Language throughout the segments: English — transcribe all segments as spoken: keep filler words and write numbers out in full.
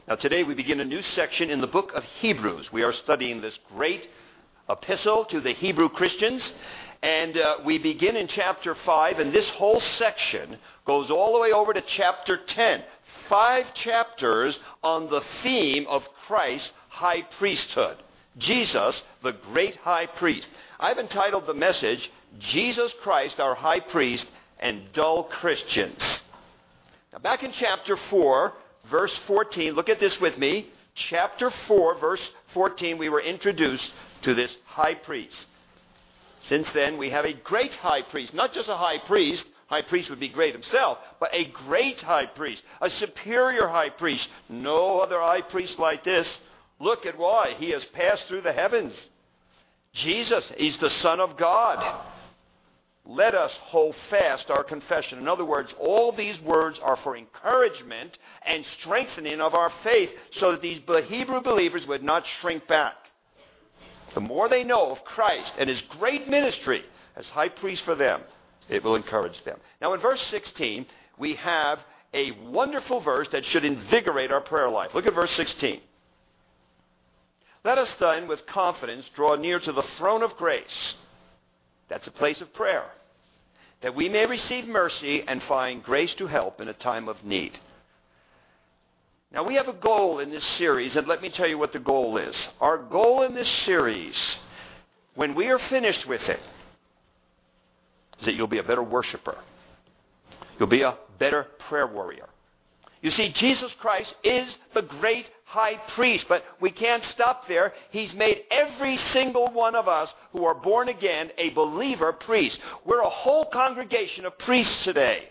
Now today we begin a new section in the book of Hebrews. We are studying this great epistle to the Hebrew Christians. And uh, we begin in chapter five, and this whole section goes all the way over to chapter ten. Five chapters on the theme of Christ's high priesthood. Jesus, the great high priest. I've entitled the message, Jesus Christ, our high priest, and dull Christians. Now back in chapter four, verse fourteen, look at this with me. Chapter four, verse fourteen, we were introduced to this high priest. Since then, we have a great high priest, not just a high priest. High priest would be great himself, but a great high priest, a superior high priest. No other high priest like this. Look at why. He has passed through the heavens. Jesus, he's the Son of God. Let us hold fast our confession. In other words, all these words are for encouragement and strengthening of our faith so that these Hebrew believers would not shrink back. The more they know of Christ and his great ministry as high priest for them, it will encourage them. Now in verse sixteen, we have a wonderful verse that should invigorate our prayer life. Look at verse sixteen. Let us then with confidence draw near to the throne of grace. That's a place of prayer. That we may receive mercy and find grace to help in a time of need. Now we have a goal in this series, and let me tell you what the goal is. Our goal in this series, when we are finished with it, is that you'll be a better worshiper. You'll be a better prayer warrior. You see, Jesus Christ is the great high priest, but we can't stop there. He's made every single one of us who are born again a believer priest. We're a whole congregation of priests today.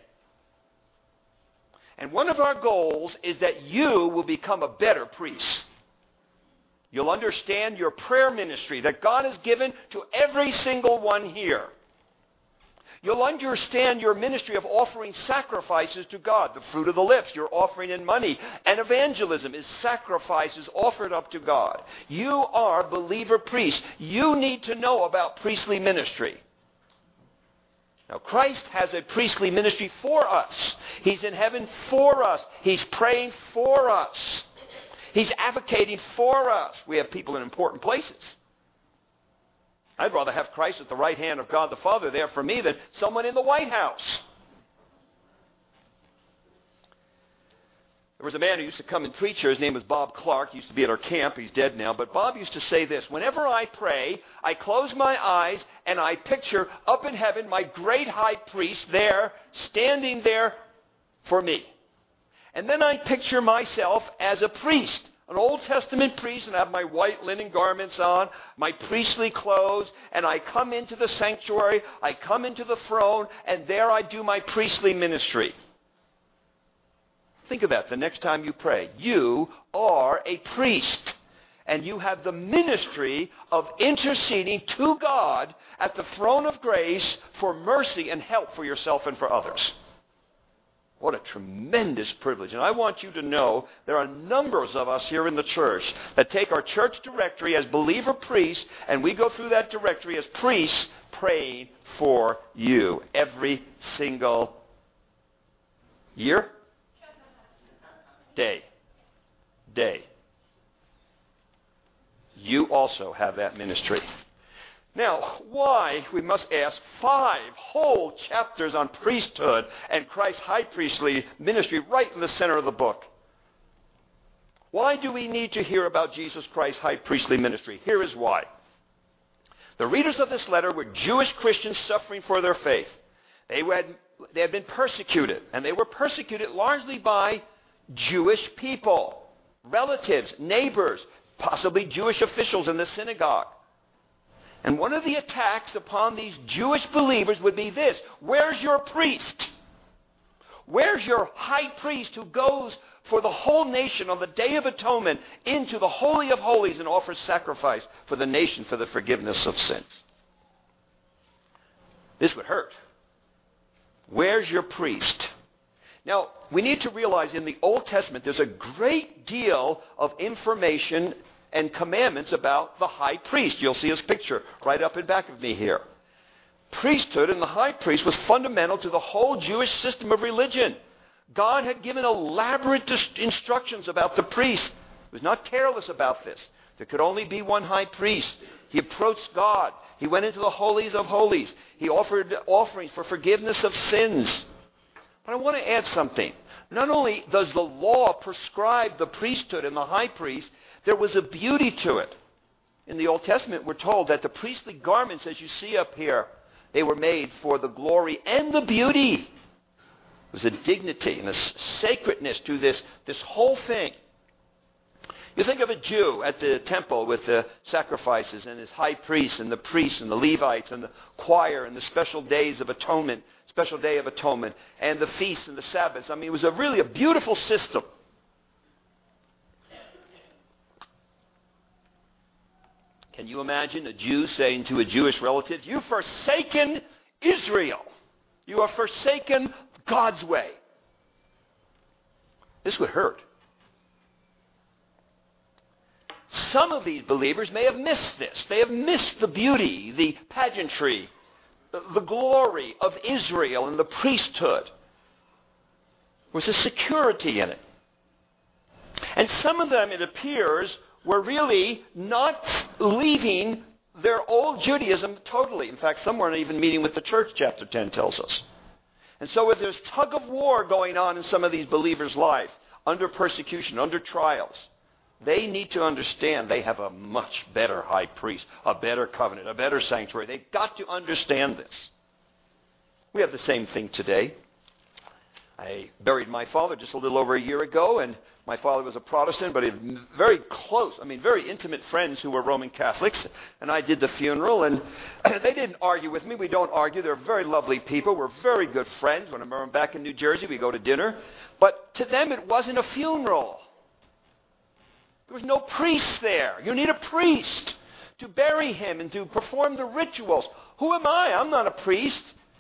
And one of our goals is that you will become a better priest. You'll understand your prayer ministry that God has given to every single one here. You'll understand your ministry of offering sacrifices to God, the fruit of the lips, your offering in money. And evangelism is sacrifices offered up to God. You are believer priests. You need to know about priestly ministry. Now, Christ has a priestly ministry for us. He's in heaven for us. He's praying for us. He's advocating for us. We have people in important places. I'd rather have Christ at the right hand of God the Father there for me than someone in the White House. There was a man who used to come and preach here. His name was Bob Clark. He used to be at our camp. He's dead now. But Bob used to say this: whenever I pray, I close my eyes and I picture up in heaven my great high priest there, standing there for me. And then I picture myself as a priest, an Old Testament priest, and I have my white linen garments on, my priestly clothes, and I come into the sanctuary, I come into the throne, and there I do my priestly ministry. Think of that the next time you pray. You are a priest, and you have the ministry of interceding to God at the throne of grace for mercy and help for yourself and for others. What a tremendous privilege. And I want you to know there are numbers of us here in the church that take our church directory as believer priests, and we go through that directory as priests praying for you every single year, day, day. You also have that ministry. Now, why, we must ask, five whole chapters on priesthood and Christ's high priestly ministry right in the center of the book? Why do we need to hear about Jesus Christ's high priestly ministry? Here is why. The readers of this letter were Jewish Christians suffering for their faith. They had, they had been persecuted, and they were persecuted largely by Jewish people, relatives, neighbors, possibly Jewish officials in the synagogue. And one of the attacks upon these Jewish believers would be this: where's your priest? Where's your high priest who goes for the whole nation on the Day of Atonement into the Holy of Holies and offers sacrifice for the nation for the forgiveness of sins? This would hurt. Where's your priest? Now, we need to realize in the Old Testament there's a great deal of information and commandments about the high priest. You'll see his picture right up in back of me here. Priesthood and the high priest was fundamental to the whole Jewish system of religion. God had given elaborate instructions about the priest. He was not careless about this. There could only be one high priest. He approached God. He went into the holies of holies. He offered offerings for forgiveness of sins. But I want to add something. Not only does the law prescribe the priesthood and the high priest, there was a beauty to it. In the Old Testament, we're told that the priestly garments, as you see up here, they were made for the glory and the beauty. There was a dignity and a sacredness to this, this whole thing. You think of a Jew at the temple with the sacrifices and his high priests and the priests and the Levites and the choir and the special days of atonement, special day of atonement, and the feasts and the Sabbaths. I mean, it was a really a beautiful system. Can you imagine a Jew saying to a Jewish relative, "You've forsaken Israel. You have forsaken God's way"? This would hurt. Some of these believers may have missed this. They have missed the beauty, the pageantry, the, the glory of Israel and the priesthood. There was a security in it. And some of them, it appears, were really not leaving their old Judaism totally. In fact, some weren't even meeting with the church, chapter ten tells us. And so if there's tug of war going on in some of these believers' life, under persecution, under trials, they need to understand they have a much better high priest, a better covenant, a better sanctuary. They've got to understand this. We have the same thing today. I buried my father just a little over a year ago, and my father was a Protestant, but he had very close, I mean, very intimate friends who were Roman Catholics, and I did the funeral, and they didn't argue with me. We don't argue. They're very lovely people. We're very good friends. When I'm back in New Jersey, we go to dinner. But to them, it wasn't a funeral. There was no priest there. You need a priest to bury him and to perform the rituals. Who am I? I'm not a priest.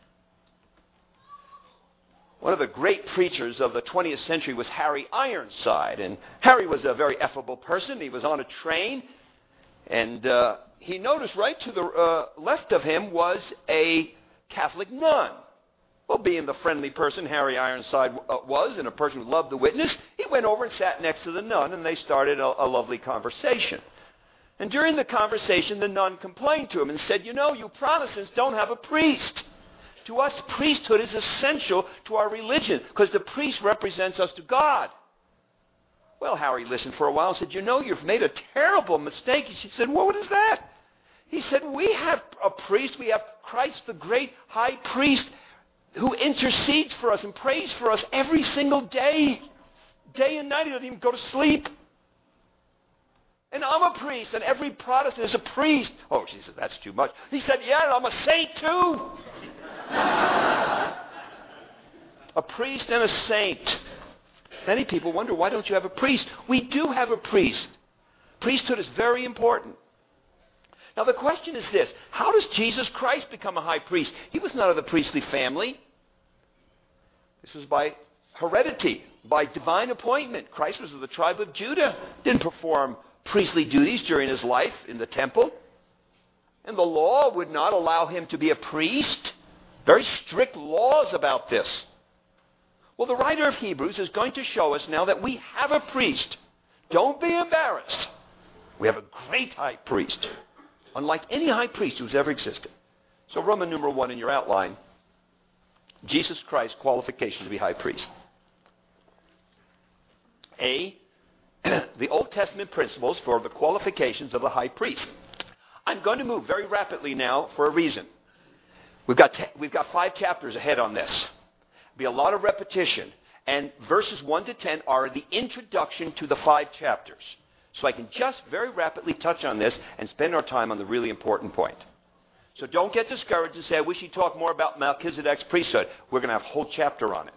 One of the great preachers of the twentieth century was Harry Ironside. And Harry was a very affable person. He was on a train. And uh, he noticed right to the uh, left of him was a Catholic nun. Well, being the friendly person Harry Ironside uh, was, and a person who loved the witness, he went over and sat next to the nun, and they started a, a lovely conversation. And during the conversation, the nun complained to him and said, "You know, you Protestants don't have a priest. To us, priesthood is essential to our religion because the priest represents us to God." Well, Harry listened for a while and said, "You know, you've made a terrible mistake." She said, "Well, what is that?" He said, "We have a priest. We have Christ, the great high priest, who intercedes for us and prays for us every single day. Day and night, he doesn't even go to sleep. And I'm a priest, and every Protestant is a priest." Oh, she said, "That's too much." He said, "Yeah, and I'm a saint too." A priest and a saint. Many people wonder, why don't you have a priest? We do have a priest. Priesthood is very important. Now the question is this: how does Jesus Christ become a high priest? He was not of the priestly family. This was by heredity, by divine appointment. Christ was of the tribe of Judah, didn't perform priestly duties during his life in the temple. And the law would not allow him to be a priest. Very strict laws about this. Well, the writer of Hebrews is going to show us now that we have a priest. Don't be embarrassed. We have a great high priest, unlike any high priest who's ever existed. So Roman numeral one in your outline, Jesus Christ's qualifications to be high priest. A, the Old Testament principles for the qualifications of a high priest. I'm going to move very rapidly now for a reason. We've got, te- we've got five chapters ahead on this. There'll be a lot of repetition. And verses one to ten are the introduction to the five chapters. So I can just very rapidly touch on this and spend our time on the really important point. So don't get discouraged and say, "I wish he'd talk more about Melchizedek's priesthood." We're going to have a whole chapter on it.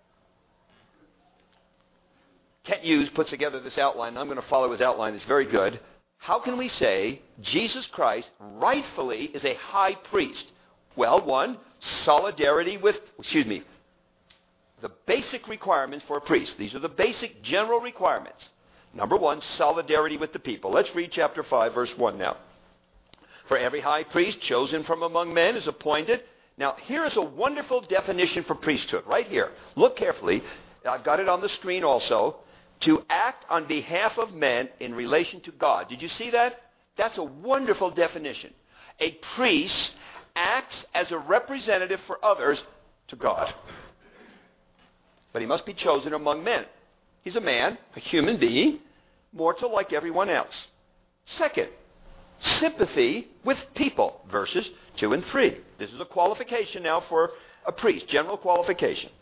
Kent Hughes puts together this outline. I'm going to follow his outline. It's very good. How can we say Jesus Christ rightfully is a high priest? Well, one, solidarity with, excuse me, the basic requirements for a priest. These are the basic general requirements. Number one, solidarity with the people. Let's read chapter five, verse one now. "For every high priest chosen from among men is appointed." Now, here is a wonderful definition for priesthood, right here. Look carefully. I've got it on the screen also, to act on behalf of men in relation to God. Did you see that? That's a wonderful definition. A priest acts as a representative for others to God. But he must be chosen among men. He's a man, a human being, mortal like everyone else. Second, sympathy with people, verses two and three. This is a qualification now for a priest, general qualification.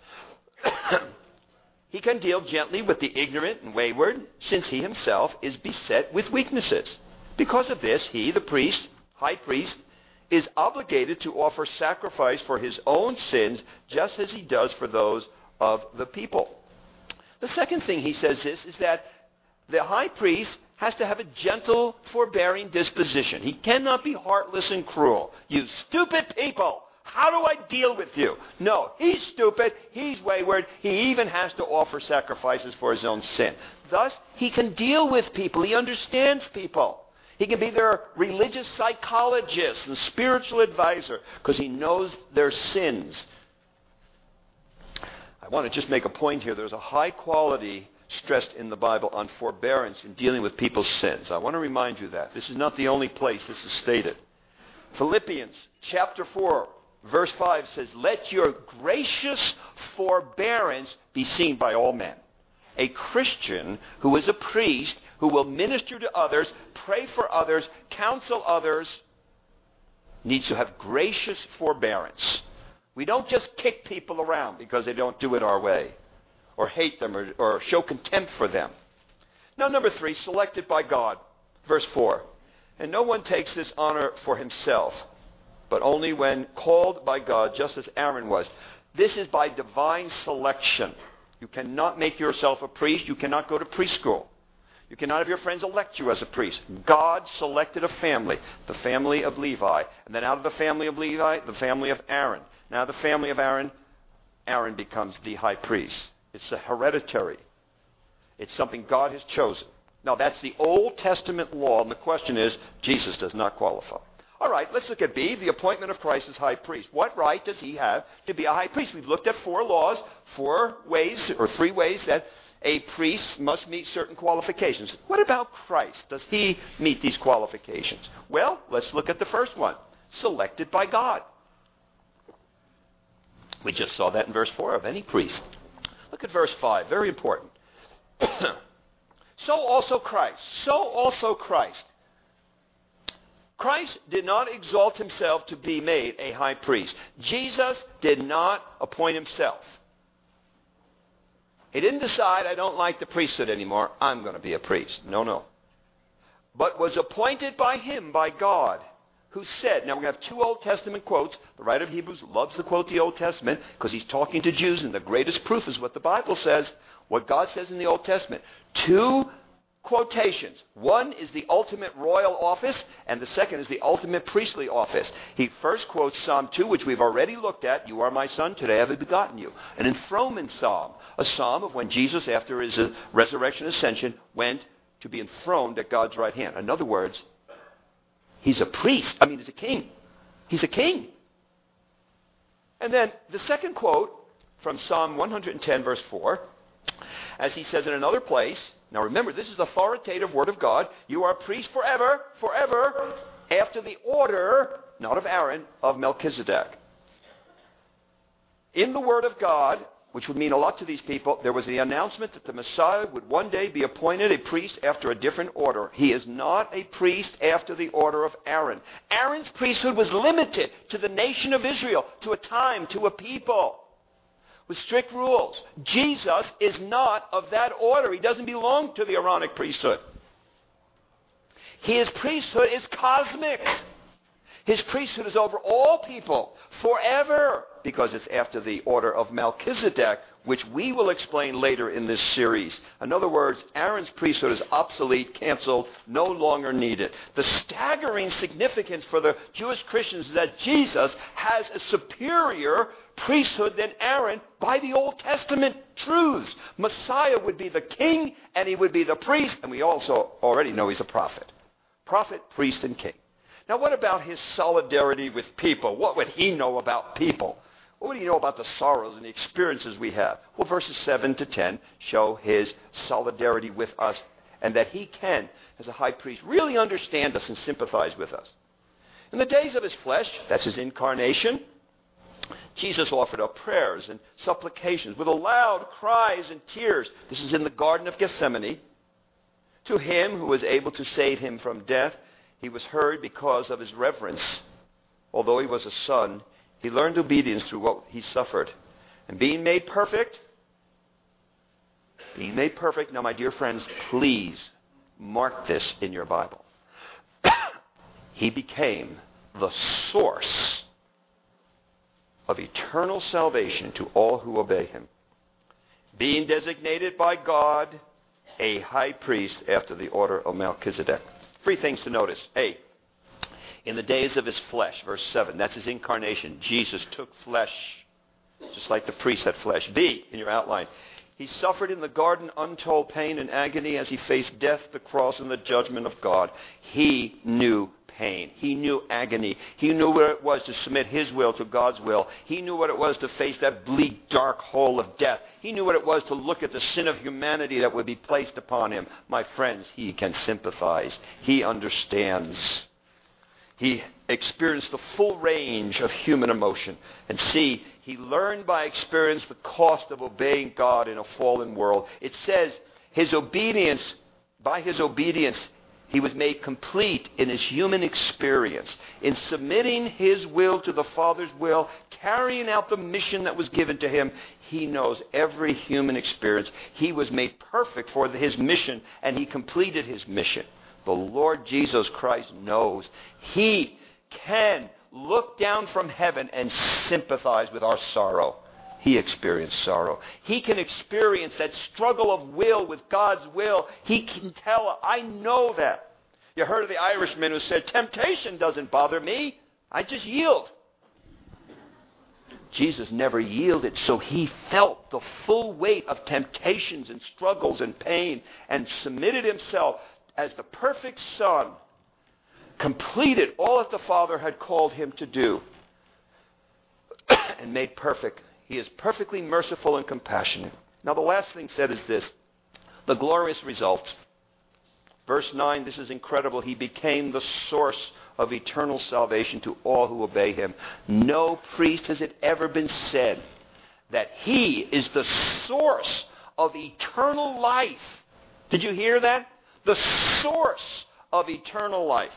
He can deal gently with the ignorant and wayward, since he himself is beset with weaknesses. Because of this, he, the priest, high priest, is obligated to offer sacrifice for his own sins, just as he does for those of the people. The second thing he says this is that the high priest has to have a gentle, forbearing disposition. He cannot be heartless and cruel. You stupid people! How do I deal with you? No, he's stupid, he's wayward, he even has to offer sacrifices for his own sin. Thus, he can deal with people, he understands people. He can be their religious psychologist and spiritual advisor because he knows their sins. I want to just make a point here. There's a high quality stressed in the Bible on forbearance in dealing with people's sins. I want to remind you that. This is not the only place this is stated. Philippians chapter four, verse five says, "Let your gracious forbearance be seen by all men." A Christian who is a priest, who will minister to others, pray for others, counsel others, needs to have gracious forbearance. We don't just kick people around because they don't do it our way, or hate them, or, or show contempt for them. Now, number three, selected by God. Verse four, "And no one takes this honor for himself, but only when called by God, just as Aaron was." This is by divine selection. You cannot make yourself a priest. You cannot go to preschool. You cannot have your friends elect you as a priest. God selected a family, the family of Levi. And then out of the family of Levi, the family of Aaron. Now the family of Aaron, Aaron becomes the high priest. It's a hereditary. It's something God has chosen. Now that's the Old Testament law, and the question is, Jesus does not qualify. All right, let's look at B, the appointment of Christ as high priest. What right does he have to be a high priest? We've looked at four laws, four ways, or three ways that a priest must meet certain qualifications. What about Christ? Does he meet these qualifications? Well, let's look at the first one. Selected by God. We just saw that in verse four of any priest. Look at verse five, very important. So also Christ. So also Christ. Christ did not exalt himself to be made a high priest. Jesus did not appoint himself. He didn't decide, I don't like the priesthood anymore, I'm going to be a priest. No, no. But was appointed by him, by God, who said, now we have two Old Testament quotes. The writer of Hebrews loves to quote the Old Testament because he's talking to Jews, and the greatest proof is what the Bible says, what God says in the Old Testament. Two quotations. One is the ultimate royal office, and the second is the ultimate priestly office. He first quotes Psalm two, which we've already looked at. "You are my son, today I have begotten you." An enthronement psalm, a psalm of when Jesus, after his resurrection ascension, went to be enthroned at God's right hand. In other words, he's a priest. I mean, he's a king. He's a king. And then the second quote from Psalm one hundred ten, verse four, as he says in another place, now remember, this is the authoritative word of God. You are a priest forever, forever, after the order, not of Aaron, of Melchizedek. In the word of God, which would mean a lot to these people, there was the announcement that the Messiah would one day be appointed a priest after a different order. He is not a priest after the order of Aaron. Aaron's priesthood was limited to the nation of Israel, to a time, to a people, with strict rules. Jesus is not of that order. He doesn't belong to the Aaronic priesthood. His priesthood is cosmic. His priesthood is over all people forever, because it's after the order of Melchizedek, which we will explain later in this series. In other words, Aaron's priesthood is obsolete, canceled, no longer needed. The staggering significance for the Jewish Christians is that Jesus has a superior priesthood than Aaron by the Old Testament truths. Messiah would be the king, and he would be the priest, and we also already know he's a prophet. Prophet, priest, and king. Now what about his solidarity with people? What would he know about people? Well, what do you know about the sorrows and the experiences we have? Well, verses seven to ten show his solidarity with us and that he can, as a high priest, really understand us and sympathize with us. In the days of his flesh, that's his incarnation, Jesus offered up prayers and supplications with loud cries and tears. This is in the Garden of Gethsemane. To him who was able to save him from death, he was heard because of his reverence. Although he was a son, he learned obedience through what he suffered. And being made perfect, being made perfect, now my dear friends, please mark this in your Bible. He became the source of eternal salvation to all who obey him, being designated by God a high priest after the order of Melchizedek. Three things to notice. A, in the days of his flesh, verse seven, that's his incarnation. Jesus took flesh, just like the priest had flesh. B, in your outline, he suffered in the garden untold pain and agony as he faced death, the cross, and the judgment of God. He knew pain. He knew agony. He knew what it was to submit his will to God's will. He knew what it was to face that bleak, dark hole of death. He knew what it was to look at the sin of humanity that would be placed upon him. My friends, he can sympathize. He understands. He experienced the full range of human emotion. And see, he learned by experience the cost of obeying God in a fallen world. It says his obedience, by his obedience, he was made complete in his human experience, in submitting his will to the Father's will, carrying out the mission that was given to him. He knows every human experience. He was made perfect for his mission, and he completed his mission. The Lord Jesus Christ knows. He can look down from heaven and sympathize with our sorrow. He experienced sorrow. He can experience that struggle of will with God's will. He can tell, I know that. You heard of the Irishman who said, temptation doesn't bother me. I just yield. Jesus never yielded, so he felt the full weight of temptations and struggles and pain and submitted himself as the perfect Son, completed all that the Father had called him to do, and made perfect. He is perfectly merciful and compassionate. Now the last thing said is this, the glorious result. Verse nine, this is incredible. He became the source of eternal salvation to all who obey him. No priest has it ever been said that he is the source of eternal life. Did you hear that? The source of eternal life.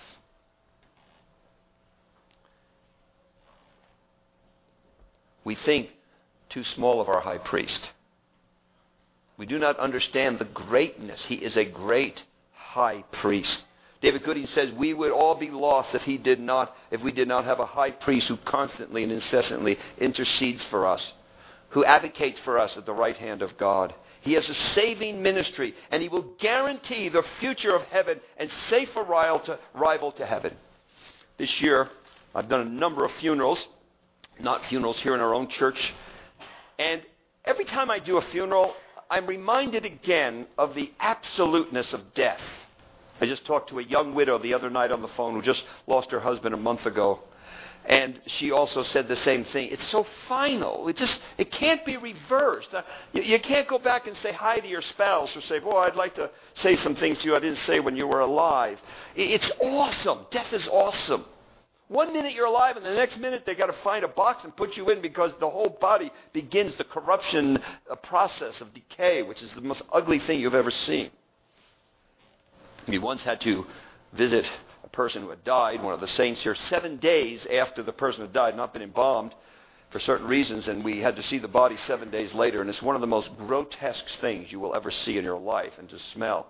We think too small of our high priest. We do not understand the greatness. He is a great high priest. David Gooding says we would all be lost if he did not, if we did not have a high priest who constantly and incessantly intercedes for us, who advocates for us at the right hand of God. He has a saving ministry, and he will guarantee the future of heaven and safe arrival to, arrival to heaven. This year, I've done a number of funerals, not funerals here in our own church. And every time I do a funeral, I'm reminded again of the absoluteness of death. I just talked to a young widow the other night on the phone who just lost her husband a month ago. And she also said the same thing. It's so final. It just, it can't be reversed. Uh, you, you can't go back and say hi to your spouse or say, boy, I'd like to say some things to you I didn't say when you were alive. It's awesome. Death is awesome. One minute you're alive, and the next minute they got to find a box and put you in because the whole body begins the corruption uh, process of decay, which is the most ugly thing you've ever seen. We once had to visit a person who had died, one of the saints here, seven days after the person had died, not been embalmed for certain reasons, and we had to see the body seven days later, and it's one of the most grotesque things you will ever see in your life and to smell.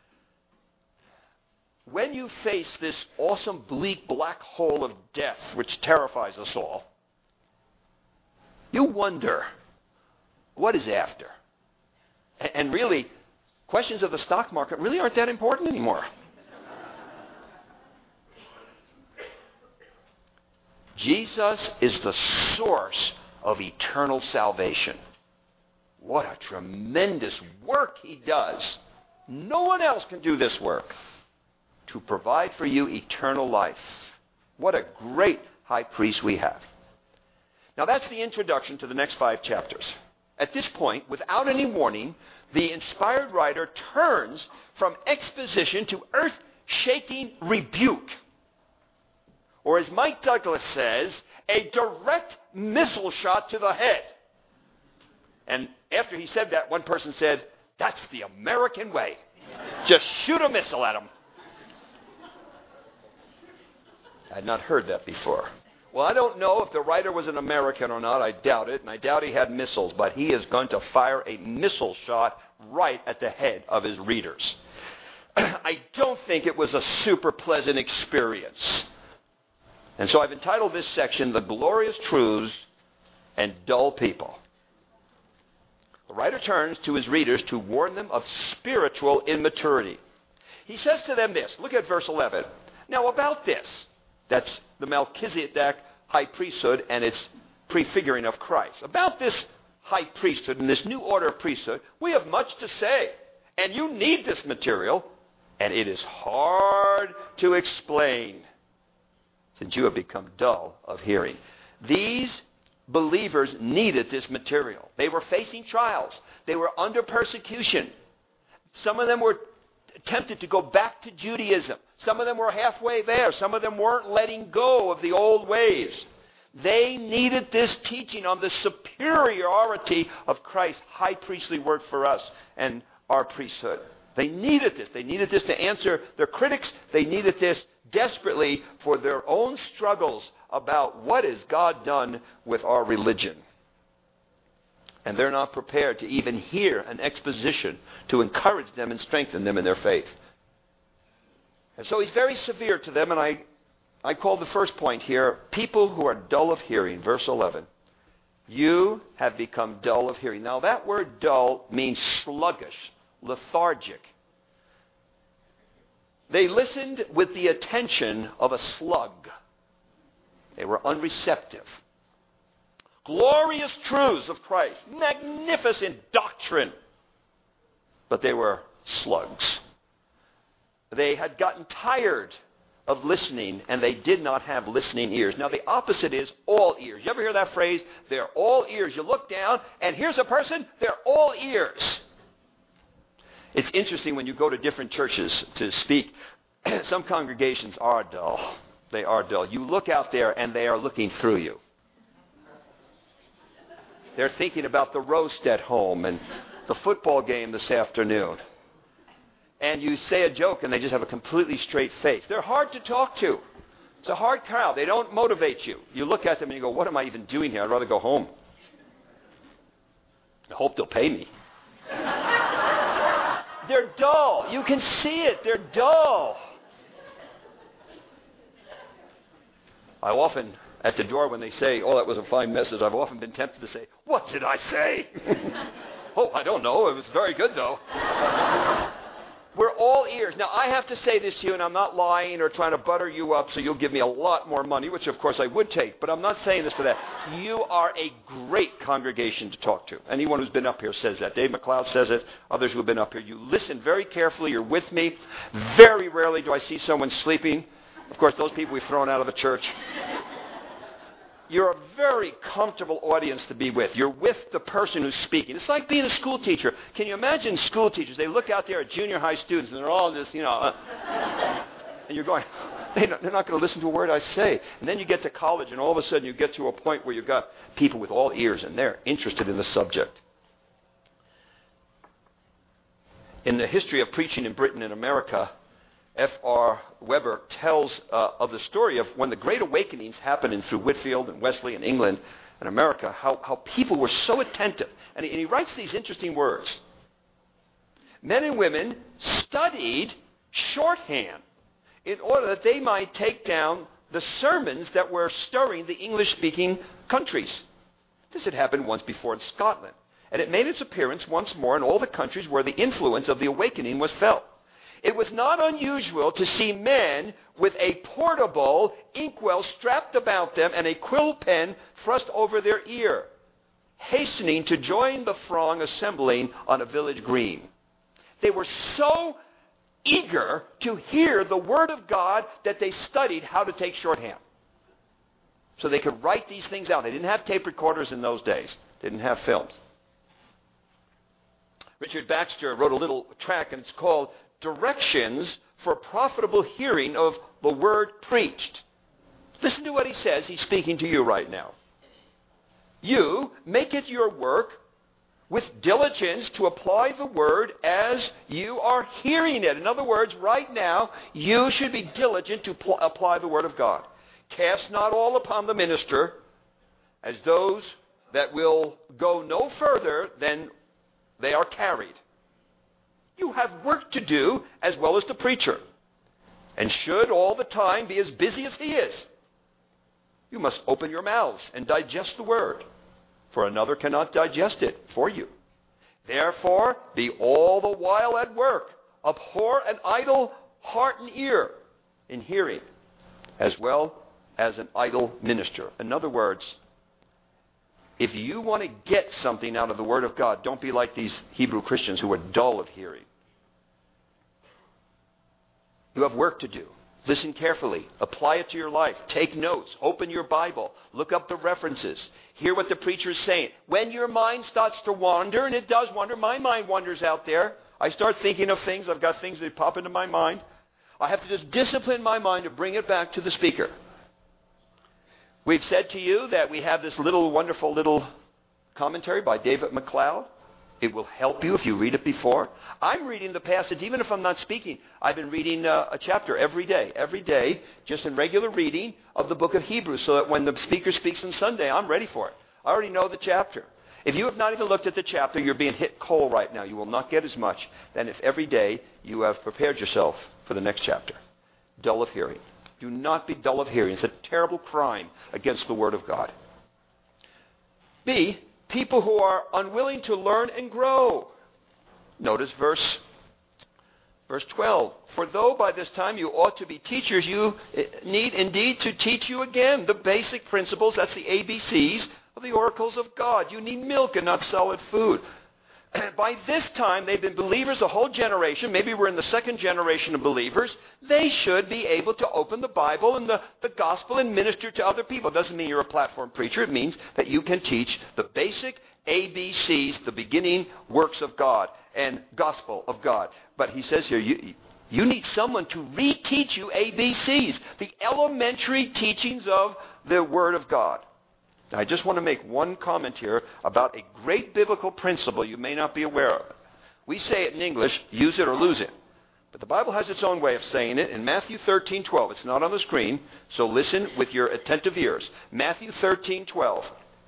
When you face this awesome, bleak, black hole of death, which terrifies us all, you wonder, what is after? And really, questions of the stock market really aren't that important anymore. Jesus is the source of eternal salvation. What a tremendous work he does. No one else can do this work. To provide for you eternal life. What a great high priest we have. Now that's the introduction to the next five chapters. At this point, without any warning, the inspired writer turns from exposition to earth-shaking rebuke. Or as Mike Douglas says, a direct missile shot to the head. And after he said that, one person said, "That's the American way. Just shoot a missile at them." I had not heard that before. Well, I don't know if the writer was an American or not. I doubt it, and I doubt he had missiles, but he is going to fire a missile shot right at the head of his readers. I don't think it was a super pleasant experience. And so I've entitled this section, "The Glorious Truths and Dull People." The writer turns to his readers to warn them of spiritual immaturity. He says to them this. Look at verse eleven. "Now about this," that's the Melchizedek high priesthood and its prefiguring of Christ. "About this high priesthood and this new order of priesthood, we have much to say. And you need this material, and it is hard to explain, since you have become dull of hearing." These believers needed this material. They were facing trials. They were under persecution. Some of them were tempted to go back to Judaism. Some of them were halfway there. Some of them weren't letting go of the old ways. They needed this teaching on the superiority of Christ's high priestly work for us and our priesthood. They needed this. They needed this to answer their critics. They needed this desperately for their own struggles about what has God done with our religion. And they're not prepared to even hear an exposition to encourage them and strengthen them in their faith. And so he's very severe to them, and I, I call the first point here, people who are dull of hearing. Verse eleven. You have become dull of hearing. Now that word dull means sluggish, lethargic. They listened with the attention of a slug. They were unreceptive. Glorious truths of Christ, magnificent doctrine. But they were slugs. They had gotten tired of listening, and they did not have listening ears. Now, the opposite is all ears. You ever hear that phrase? They're all ears. You look down, and here's a person, they're all ears. It's interesting when you go to different churches to speak. Some congregations are dull. They are dull. You look out there, and they are looking through you. They're thinking about the roast at home and the football game this afternoon. And you say a joke, and they just have a completely straight face. They're hard to talk to. It's a hard crowd. They don't motivate you. You look at them, and you go, what am I even doing here? I'd rather go home. I hope they'll pay me. They're dull. You can see it. They're dull. I often, at the door when they say, oh, that was a fine message, I've often been tempted to say, what did I say? Oh, I don't know. It was very good, though. We're all ears. Now, I have to say this to you, and I'm not lying or trying to butter you up so you'll give me a lot more money, which, of course, I would take. But I'm not saying this for that. You are a great congregation to talk to. Anyone who's been up here says that. Dave McLeod says it. Others who have been up here. You listen very carefully. You're with me. Very rarely do I see someone sleeping. Of course, those people we've thrown out of the church. You're a very comfortable audience to be with. You're with the person who's speaking. It's like being a school teacher. Can you imagine school teachers? They look out there at junior high students, and they're all just, you know, uh, and you're going, they're not going to listen to a word I say. And then you get to college, and all of a sudden you get to a point where you've got people with all ears, and they're interested in the subject. In the history of preaching in Britain and America, F R Weber tells uh, of the story of when the Great Awakenings happened in, through Whitefield and Wesley in England and America, how, how people were so attentive. And he, and he writes these interesting words. Men and women studied shorthand in order that they might take down the sermons that were stirring the English-speaking countries. This had happened once before in Scotland. And it made its appearance once more in all the countries where the influence of the awakening was felt. It was not unusual to see men with a portable inkwell strapped about them and a quill pen thrust over their ear, hastening to join the throng assembling on a village green. They were so eager to hear the Word of God that they studied how to take shorthand. so they could write these things out. They didn't have tape recorders in those days. They didn't have films. Richard Baxter wrote a little tract, and it's called Directions for Profitable Hearing of the Word Preached. Listen to what he says. He's speaking to you right now. You make it your work with diligence to apply the word as you are hearing it. In other words, right now, you should be diligent to pl- apply the word of God. Cast not all upon the minister as those that will go no further than they are carried. You have work to do as well as the preacher, and should all the time be as busy as he is. You must open your mouths and digest the word, for another cannot digest it for you. Therefore, be all the while at work. Abhor an idle heart and ear in hearing, as well as an idle minister. In other words, if you want to get something out of the Word of God, don't be like these Hebrew Christians who are dull of hearing. You have work to do. Listen carefully. Apply it to your life. Take notes. Open your Bible. Look up the references. Hear what the preacher is saying. When your mind starts to wander, and it does wander, my mind wanders out there. I start thinking of things. I've got things that pop into my mind. I have to just discipline my mind to bring it back to the speaker. We've said to you that we have this little wonderful little commentary by David MacLeod. It will help you if you read it before. I'm reading the passage, even if I'm not speaking. I've been reading uh, a chapter every day, every day, just in regular reading of the book of Hebrews, so that when the speaker speaks on Sunday, I'm ready for it. I already know the chapter. If you have not even looked at the chapter, you're being hit cold right now. You will not get as much than if every day you have prepared yourself for the next chapter. Dull of hearing. Do not be dull of hearing. It's a terrible crime against the Word of God. B, people who are unwilling to learn and grow. Notice verse, verse twelve. For though by this time you ought to be teachers, you need indeed to teach you again the basic principles, that's the A B Cs, of the oracles of God. You need milk and not solid food. By this time, they've been believers a whole generation. Maybe we're in the second generation of believers. They should be able to open the Bible and the, the gospel and minister to other people. It doesn't mean you're a platform preacher. It means that you can teach the basic A B Cs, the beginning works of God and gospel of God. But he says here, you, you need someone to reteach you A B Cs, the elementary teachings of the Word of God. Now, I just want to make one comment here about a great biblical principle you may not be aware of. We say it in English, use it or lose it. But the Bible has its own way of saying it. In Matthew thirteen twelve, it's not on the screen, so listen with your attentive ears. Matthew thirteen twelve.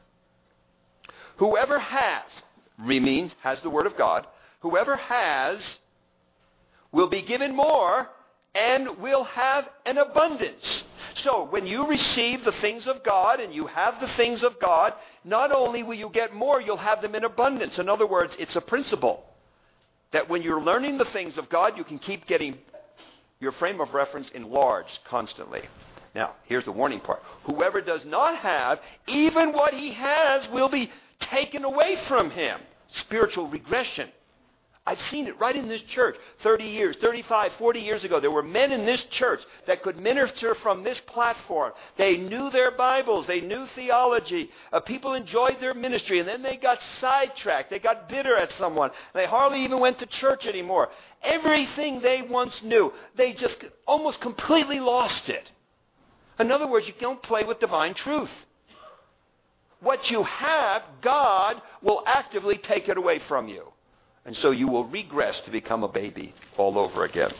Whoever has, means has the Word of God, whoever has will be given more and will have an abundance. So when you receive the things of God and you have the things of God, not only will you get more, you'll have them in abundance. In other words, it's a principle that when you're learning the things of God, you can keep getting your frame of reference enlarged constantly. Now, here's the warning part. Whoever does not have, even what he has will be taken away from him. Spiritual regression. I've seen it right in this church. thirty years, thirty-five, forty years ago, there were men in this church that could minister from this platform. They knew their Bibles. They knew theology. Uh, people enjoyed their ministry, and then they got sidetracked. They got bitter at someone. They hardly even went to church anymore. Everything they once knew, they just almost completely lost it. In other words, you don't play with divine truth. What you have, God will actively take it away from you. And so you will regress to become a baby all over again.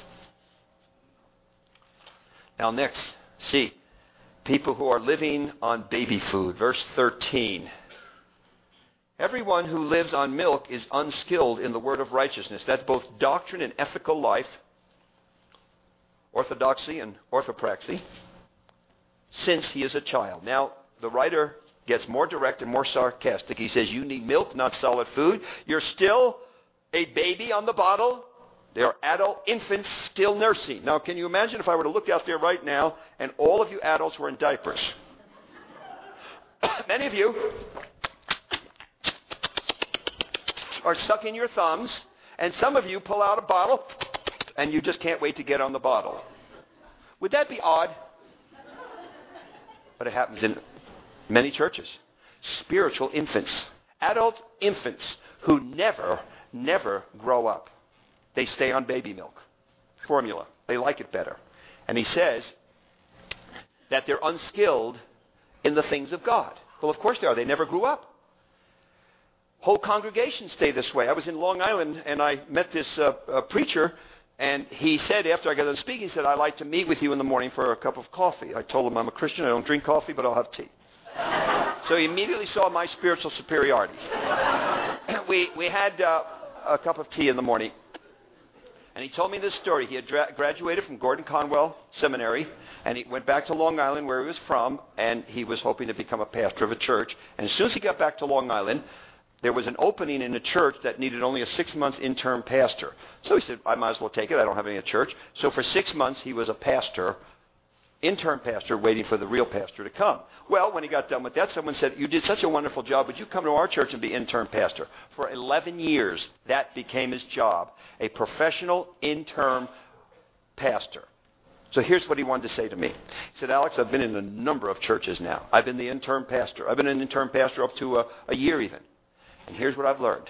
Now next, see, people who are living on baby food. Verse thirteen. Everyone who lives on milk is unskilled in the word of righteousness. That's both doctrine and ethical life, orthodoxy and orthopraxy, since he is a child. Now, the writer gets more direct and more sarcastic. He says, you need milk, not solid food. You're still a baby on the bottle. They are adult infants still nursing. Now, can you imagine if I were to look out there right now and all of you adults were in diapers? Many of you are sucking your thumbs, and some of you pull out a bottle, and you just can't wait to get on the bottle. Would that be odd? But it happens in Many churches. Spiritual infants. Adult infants who never, never grow up. They stay on baby milk. Formula. They like it better. And he says that they're unskilled in the things of God. Well, of course they are. They never grew up. Whole congregations stay this way. I was in Long Island, and I met this uh, uh, preacher, and he said, after I got done speaking, he said, I'd like to meet with you in the morning for a cup of coffee. I told him I'm a Christian. I don't drink coffee, but I'll have tea. So he immediately saw my spiritual superiority. we, we had uh, a cup of tea in the morning, and he told me this story. He had dra- graduated from Gordon Conwell Seminary, and he went back to Long Island, where he was from, and he was hoping to become a pastor of a church. And as soon as he got back to Long Island, there was an opening in a church that needed only a six-month interim pastor. So he said, I might as well take it. I don't have any at church. So for six months, he was a pastor, intern pastor, waiting for the real pastor to come. Well, when he got done with that, someone said, you did such a wonderful job. Would you come to our church and be intern pastor? For eleven years, that became his job, a professional intern pastor. So here's what he wanted to say to me. He said, Alex, I've been in a number of churches now. I've been the intern pastor. I've been an intern pastor up to a, a year even. And here's what I've learned.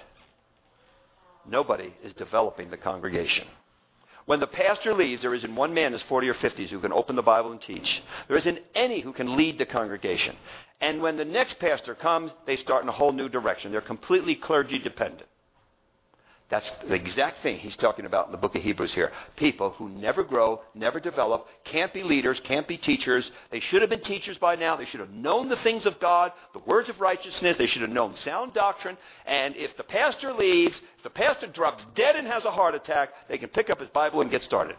Nobody is developing the congregation. When the pastor leaves, there isn't one man in his forties or fifties who can open the Bible and teach. There isn't any who can lead the congregation. And when the next pastor comes, they start in a whole new direction. They're completely clergy dependent. That's the exact thing he's talking about in the book of Hebrews here. People who never grow, never develop, can't be leaders, can't be teachers. They should have been teachers by now. They should have known the things of God, the words of righteousness. They should have known sound doctrine. And if the pastor leaves, if the pastor drops dead and has a heart attack, they can pick up his Bible and get started.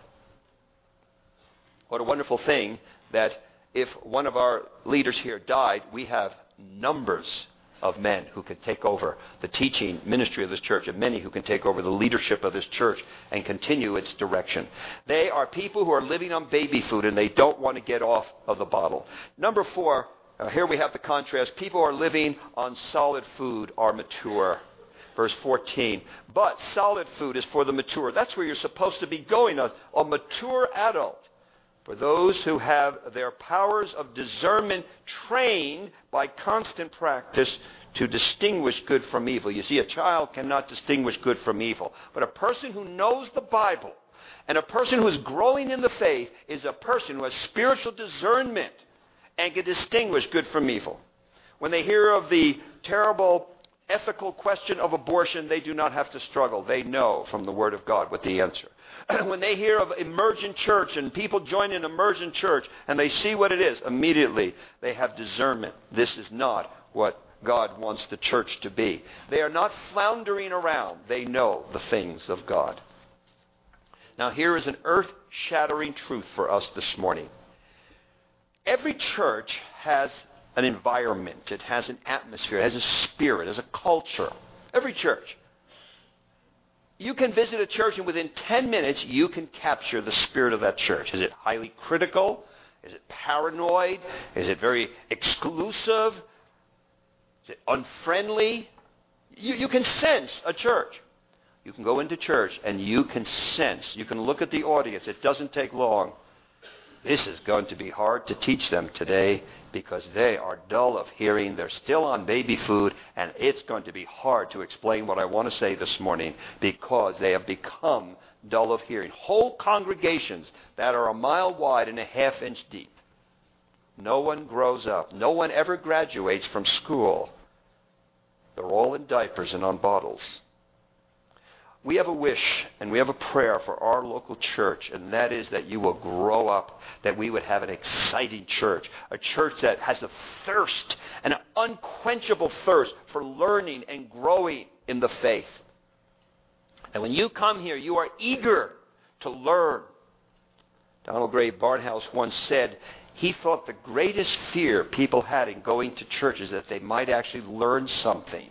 What a wonderful thing that if one of our leaders here died, we have numbers of men who can take over the teaching ministry of this church, and many who can take over the leadership of this church and continue its direction. They are people who are living on baby food, and they don't want to get off of the bottle. Number four, uh, here we have the contrast. People who are living on solid food are mature. Verse fourteen, but solid food is for the mature. That's where you're supposed to be going, a, a mature adult. For those who have their powers of discernment trained by constant practice to distinguish good from evil. You see, a child cannot distinguish good from evil. But a person who knows the Bible and a person who is growing in the faith is a person who has spiritual discernment and can distinguish good from evil. When they hear of the terrible ethical question of abortion, they do not have to struggle. They know from the Word of God what the answer. When they hear of emergent church and people join an emergent church and they see what it is, immediately they have discernment. This is not what God wants the church to be. They are not floundering around. They know the things of God. Now here is an earth-shattering truth for us this morning. Every church has an environment. It has an atmosphere. It has a spirit. It has a culture. Every church. You can visit a church and within ten minutes you can capture the spirit of that church. Is it highly critical? Is it paranoid? Is it very exclusive? Is it unfriendly? You, you can sense a church. You can go into church and you can sense. You can look at the audience. It doesn't take long. This is going to be hard to teach them today because they are dull of hearing. They're still on baby food, and it's going to be hard to explain what I want to say this morning because they have become dull of hearing. Whole congregations that are a mile wide and a half inch deep. No one grows up. No one ever graduates from school. They're all in diapers and on bottles. We have a wish and we have a prayer for our local church, and that is that you will grow up, that we would have an exciting church, a church that has a thirst, an unquenchable thirst for learning and growing in the faith. And when you come here, you are eager to learn. Donald Gray Barnhouse once said he thought the greatest fear people had in going to church is that they might actually learn something.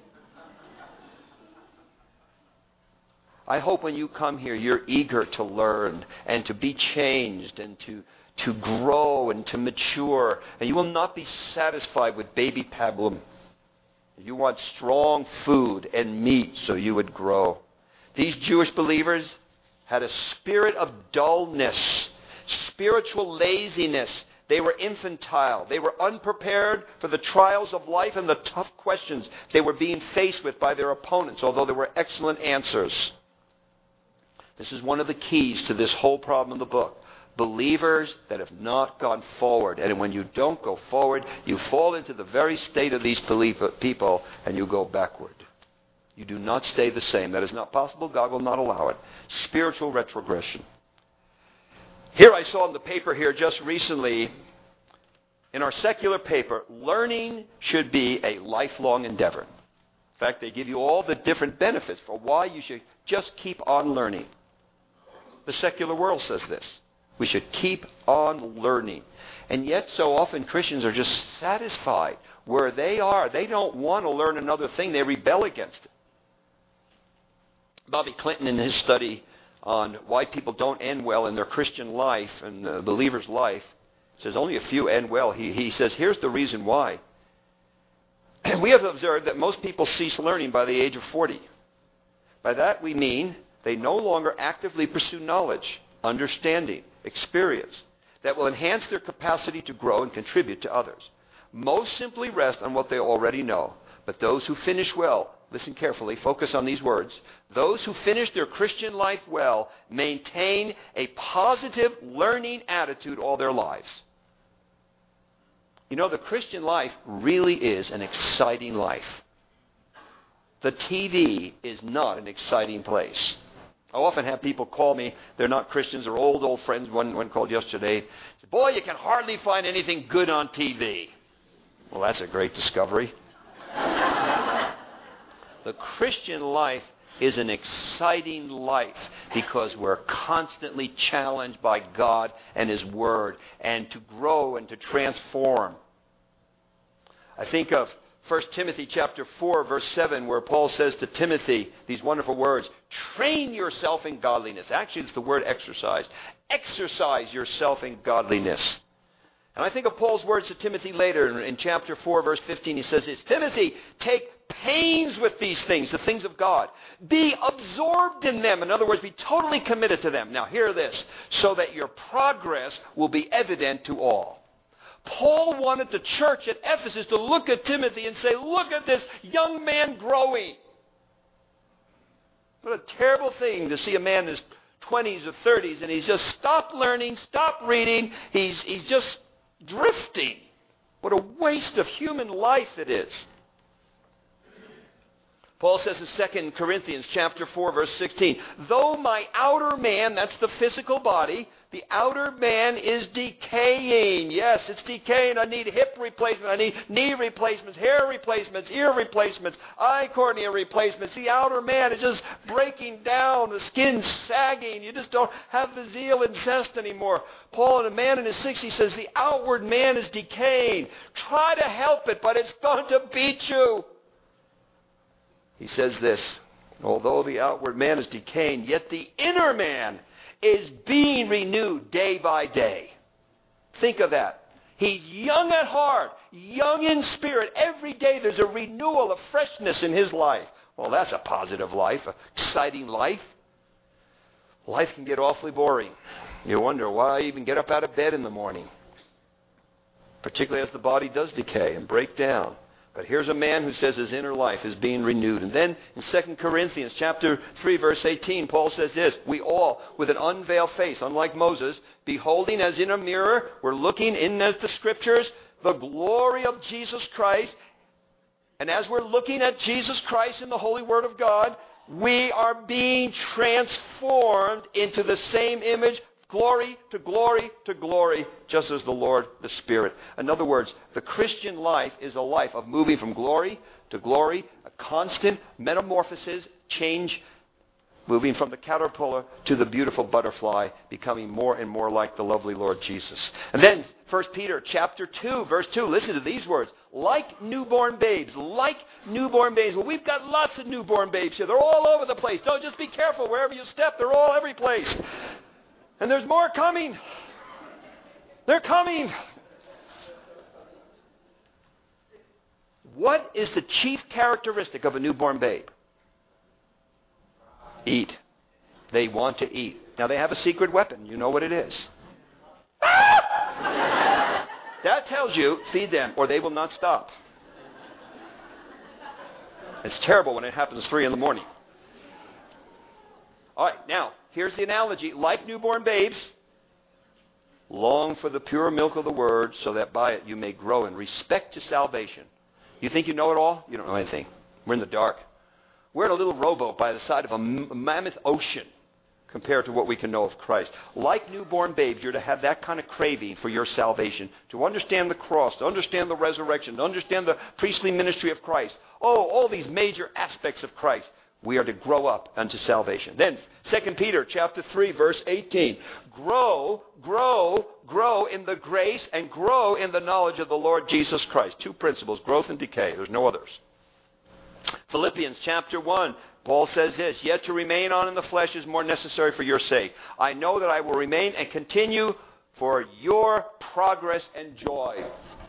I hope when you come here, you're eager to learn and to be changed and to, to grow and to mature. And you will not be satisfied with baby pablum. You want strong food and meat so you would grow. These Jewish believers had a spirit of dullness, spiritual laziness. They were infantile. They were unprepared for the trials of life and the tough questions they were being faced with by their opponents, although there were excellent answers. This is one of the keys to this whole problem in the book. Believers that have not gone forward. And when you don't go forward, you fall into the very state of these people and you go backward. You do not stay the same. That is not possible. God will not allow it. Spiritual retrogression. Here I saw in the paper here just recently, in our secular paper, learning should be a lifelong endeavor. In fact, they give you all the different benefits for why you should just keep on learning. The secular world says this. We should keep on learning. And yet so often Christians are just satisfied where they are. They don't want to learn another thing. They rebel against it. Bobby Clinton, in his study on why people don't end well in their Christian life and the believer's life, says only a few end well. He, he says, here's the reason why. And we have observed that most people cease learning by the age of forty. By that we mean they no longer actively pursue knowledge, understanding, experience that will enhance their capacity to grow and contribute to others. Most simply rest on what they already know. But those who finish well, listen carefully, focus on these words. Those who finish their Christian life well maintain a positive learning attitude all their lives. You know, the Christian life really is an exciting life. The T V is not an exciting place. I often have people call me. They're not Christians. They're old, old friends. One, one called yesterday. Said, boy, you can hardly find anything good on T V. Well, that's a great discovery. The Christian life is an exciting life because we're constantly challenged by God and His Word and to grow and to transform. I think of First Timothy chapter four, verse seven, where Paul says to Timothy these wonderful words, train yourself in godliness. Actually, it's the word exercise. Exercise yourself in godliness. And I think of Paul's words to Timothy later in, in chapter four, verse fifteen. He says this, Timothy, take pains with these things, the things of God. Be absorbed in them. In other words, be totally committed to them. Now, hear this, so that your progress will be evident to all. Paul wanted the church at Ephesus to look at Timothy and say, look at this young man growing. What a terrible thing to see a man in his twenties or thirties and he's just stopped learning, stopped reading. He's, he's just drifting. What a waste of human life it is. Paul says in Second Corinthians chapter four, verse sixteen, though my outer man, that's the physical body, the outer man is decaying. Yes, it's decaying. I need hip replacement. I need knee replacements, hair replacements, ear replacements, eye cornea replacements. The outer man is just breaking down. The skin's sagging. You just don't have the zeal and zest anymore. Paul, a man in his sixties, says the outward man is decaying. Try to help it, but it's going to beat you. He says this, although the outward man is decaying, yet the inner man is being renewed day by day. Think of that. He's young at heart, young in spirit. Every day there's a renewal of freshness in his life. Well, that's a positive life, an exciting life. Life can get awfully boring. You wonder why I even get up out of bed in the morning, particularly as the body does decay and break down. But here's a man who says his inner life is being renewed. And then in Second Corinthians chapter three, verse eighteen, Paul says this, we all, with an unveiled face, unlike Moses, beholding as in a mirror, we're looking in as the Scriptures, the glory of Jesus Christ. And as we're looking at Jesus Christ in the Holy Word of God, we are being transformed into the same image, glory to glory to glory, just as the Lord, the Spirit. In other words, the Christian life is a life of moving from glory to glory, a constant metamorphosis, change, moving from the caterpillar to the beautiful butterfly, becoming more and more like the lovely Lord Jesus. And then First Peter chapter two, verse two, listen to these words. Like newborn babes, like newborn babes. Well, we've got lots of newborn babes here. They're all over the place. Don't just be careful. Wherever you step, they're all every place. And there's more coming. They're coming. What is the chief characteristic of a newborn babe? Eat. They want to eat. Now they have a secret weapon. You know what it is. That tells you, feed them, or they will not stop. It's terrible when it happens three in the morning. All right, now, here's the analogy. Like newborn babes, long for the pure milk of the word, so that by it you may grow in respect to salvation. You think you know it all? You don't know anything. We're in the dark. We're in a little rowboat by the side of a mammoth ocean compared to what we can know of Christ. Like newborn babes, you're to have that kind of craving for your salvation, to understand the cross, to understand the resurrection, to understand the priestly ministry of Christ. Oh, all these major aspects of Christ. We are to grow up unto salvation. Then, Second Peter chapter three, verse eighteen. Grow, grow, grow in the grace and grow in the knowledge of the Lord Jesus Christ. Two principles, growth and decay. There's no others. Philippians chapter one, Paul says this, yet to remain on in the flesh is more necessary for your sake. I know that I will remain and continue for your progress and joy.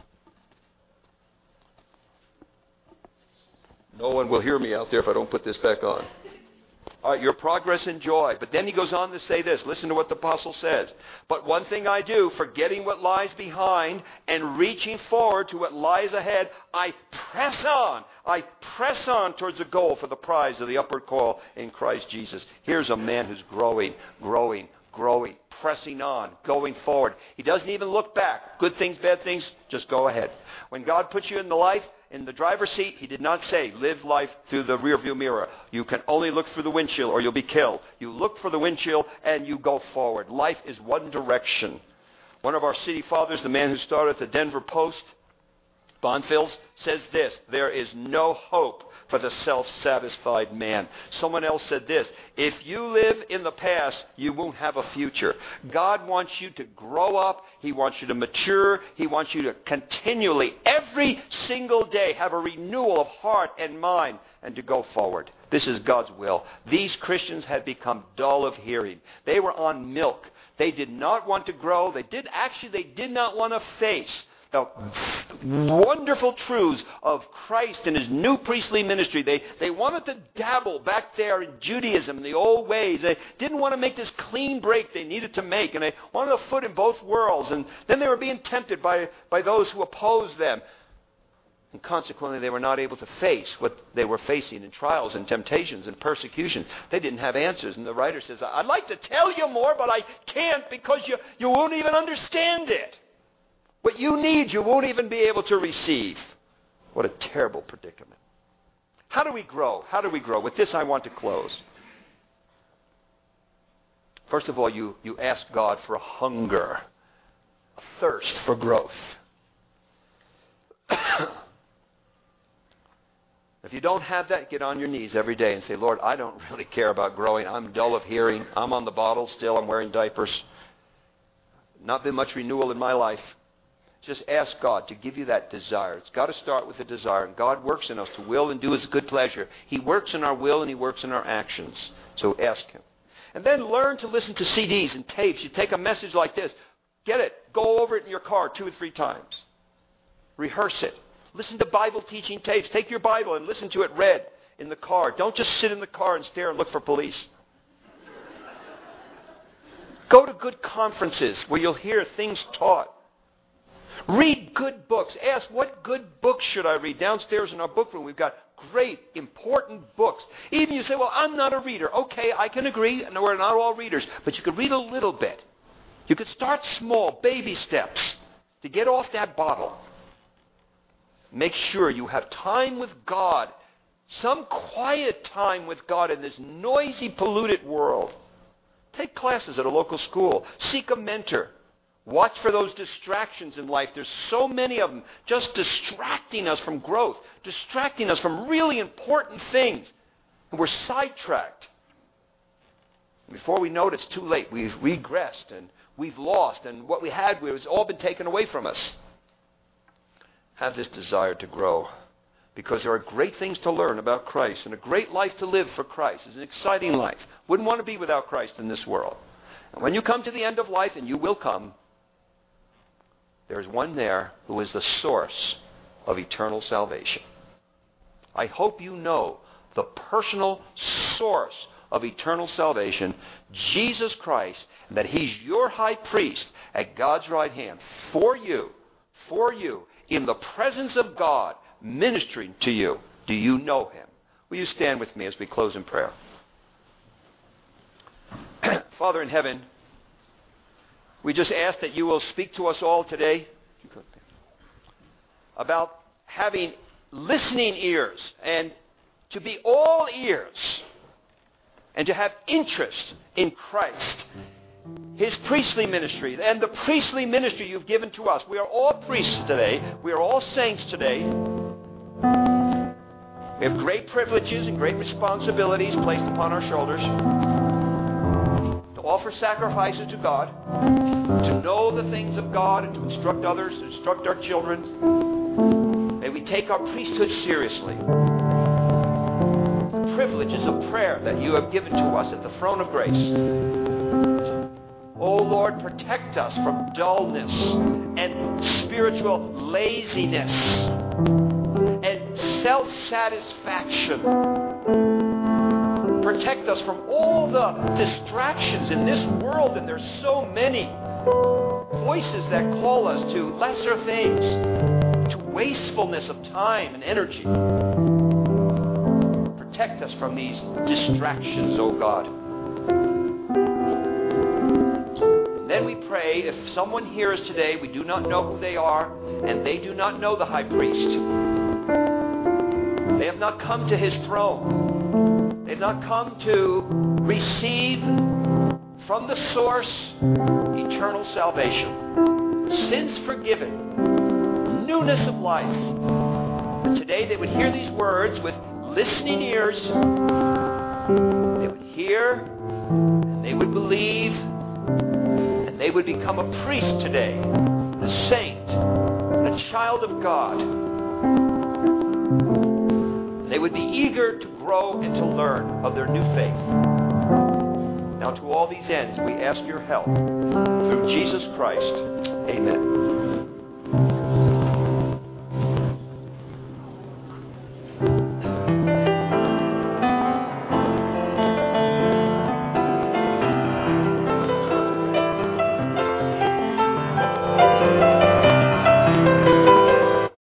No one will hear me out there if I don't put this back on. All right, your progress and joy. But then he goes on to say this. Listen to what the apostle says. But one thing I do, forgetting what lies behind and reaching forward to what lies ahead, I press on. I press on towards the goal for the prize of the upward call in Christ Jesus. Here's a man who's growing, growing, growing, pressing on, going forward. He doesn't even look back. Good things, bad things, just go ahead. When God puts you in the life, in the driver's seat, he did not say, live life through the rearview mirror. You can only look through the windshield or you'll be killed. You look for the windshield and you go forward. Life is one direction. One of our city fathers, the man who started the Denver Post, Bonfils, says this, there is no hope for the self-satisfied man. Someone else said this, if you live in the past, you won't have a future. God wants you to grow up. He wants you to mature. He wants you to continually, every single day, have a renewal of heart and mind and to go forward. This is God's will. These Christians had become dull of hearing. They were on milk. They did not want to grow. They did actually, they did not want to face the wonderful truths of Christ and his new priestly ministry. They, they wanted to dabble back there in Judaism, the old ways. They didn't want to make this clean break they needed to make. And they wanted a foot in both worlds. And then they were being tempted by, by those who opposed them. And consequently, they were not able to face what they were facing in trials and temptations and persecution. They didn't have answers. And the writer says, I'd like to tell you more, but I can't because you, you won't even understand it. What you need, you won't even be able to receive. What a terrible predicament. How do we grow? How do we grow? With this, I want to close. First of all, you, you ask God for a hunger, a thirst for growth. If you don't have that, get on your knees every day and say, Lord, I don't really care about growing. I'm dull of hearing. I'm on the bottle still. I'm wearing diapers. Not been much renewal in my life. Just ask God to give you that desire. It's got to start with a desire. And God works in us to will and do his good pleasure. He works in our will and he works in our actions. So ask him. And then learn to listen to C Ds and tapes. You take a message like this. Get it. Go over it in your car two or three times. Rehearse it. Listen to Bible teaching tapes. Take your Bible and listen to it read in the car. Don't just sit in the car and stare and look for police. Go to good conferences where you'll hear things taught. Read good books. Ask, what good books should I read? Downstairs in our book room, we've got great, important books. Even you say, well, I'm not a reader. Okay, I can agree. No, we're not all readers. But you could read a little bit. You could start small, baby steps to get off that bottle. Make sure you have time with God. Some quiet time with God in this noisy, polluted world. Take classes at a local school. Seek a mentor. Watch for those distractions in life. There's so many of them just distracting us from growth, distracting us from really important things. And we're sidetracked. Before we know it, it's too late. We've regressed and we've lost. And what we had has all been taken away from us. Have this desire to grow. Because there are great things to learn about Christ and a great life to live for Christ. It's an exciting life. Wouldn't want to be without Christ in this world. And when you come to the end of life, and you will come, there's one there who is the source of eternal salvation. I hope you know the personal source of eternal salvation, Jesus Christ, and that he's your high priest at God's right hand for you, for you in the presence of God, ministering to you. Do you know him? Will you stand with me as we close in prayer? Father in heaven, we just ask that you will speak to us all today about having listening ears and to be all ears and to have interest in Christ, his priestly ministry, and the priestly ministry you've given to us. We are all priests today. We are all saints today. We have great privileges and great responsibilities placed upon our shoulders to offer sacrifices to God, to know the things of God, and to instruct others, to instruct our children. May we take our priesthood seriously. The privileges of prayer that you have given to us at the throne of grace. Oh Lord, protect us from dullness and spiritual laziness and self-satisfaction. Protect us from all the distractions in this world, and there's so many voices that call us to lesser things, to wastefulness of time and energy. Protect us from these distractions, O God. And then we pray, if someone hears today, we do not know who they are, and they do not know the high priest. They have not come to his throne. They've not come to receive from the source eternal salvation, sins forgiven, newness of life. And today they would hear these words with listening ears. They would hear, and they would believe, and they would become a priest today, a saint, a child of God. They would be eager to grow and to learn of their new faith. Now to all these ends, we ask your help. Through Jesus Christ, amen.